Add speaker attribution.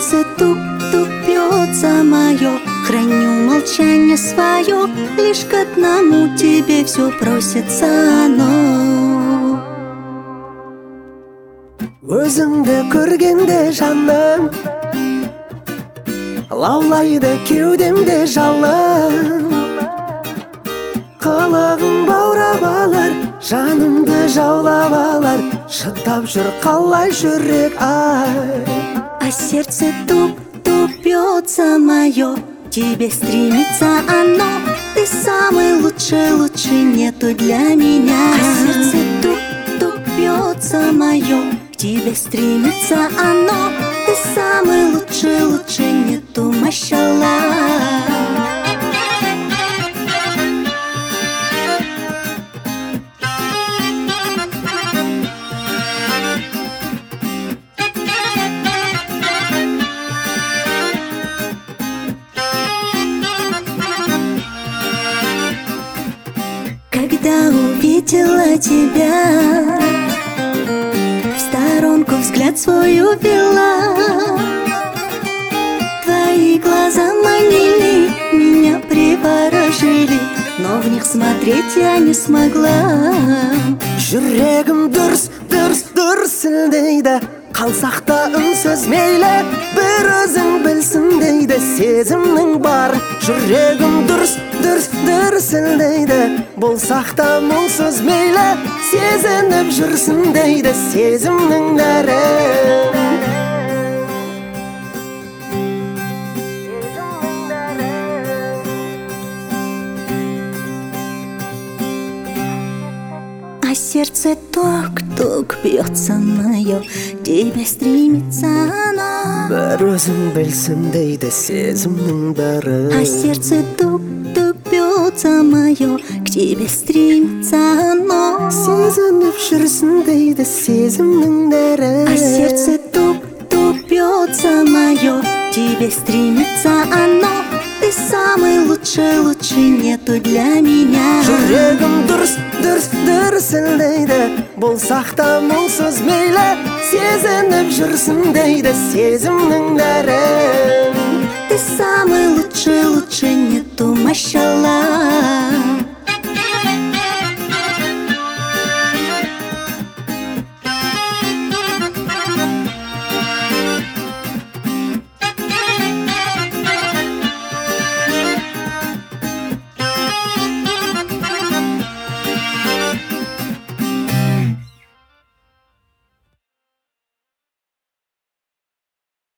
Speaker 1: сердце тук-тук бьется мое, храню молчание свое, лишь к одному тебе все просится оно.
Speaker 2: Өзіңді көргенде жаным, лаулайды кеудемде жалын. Қылығың баурап алар, жанымды жаулап алар, шыдап жүр қалай жүрек ай.
Speaker 1: А сердце тук-тук бьется мое, тебе стремится оно. Ты самый лучший, лучше нету для меня. А сердце тук-тук бьется мое, к тебе стремится оно. Ты самый лучший, лучше нету, машаллах. Когда увидела тебя, в сторонку взгляд свой увела. Твои глаза манили, меня приворожили, но в них смотреть я не смогла.
Speaker 2: Жүрегім дұрс, дұрс, дұрсылдайды, қалсақ та үнсіз мейлі, бір өзің білсін дейді сезімнің бар. Жүрегім дұрс, дұрс, дұрсылдайды, болсақ та мұңсыз мейлі, сезініп жүрсін дейді сезімнің дәрі.
Speaker 1: А сердце тук-тук бьется мое, тебе стремится оно.
Speaker 2: Бір өзің білсін дейді сезімнің бәрі.
Speaker 1: А сердце тук-тук бьется мое, к тебе стремится оно.
Speaker 2: Сезініп жүрсін дейді сезімнің дәрі.
Speaker 1: А сердце тук-тук бьется мое, тебе стремится оно. Ты самый лучший, лучше нету для меня.
Speaker 2: Жүрегім дұрс, дұрс, дұрсылдайды, болсақ та мұңсыз мейлі, сезініп жүрсін дейді сезімнің дәрі.
Speaker 1: Ты самый лучший, лучше нету, машаллах.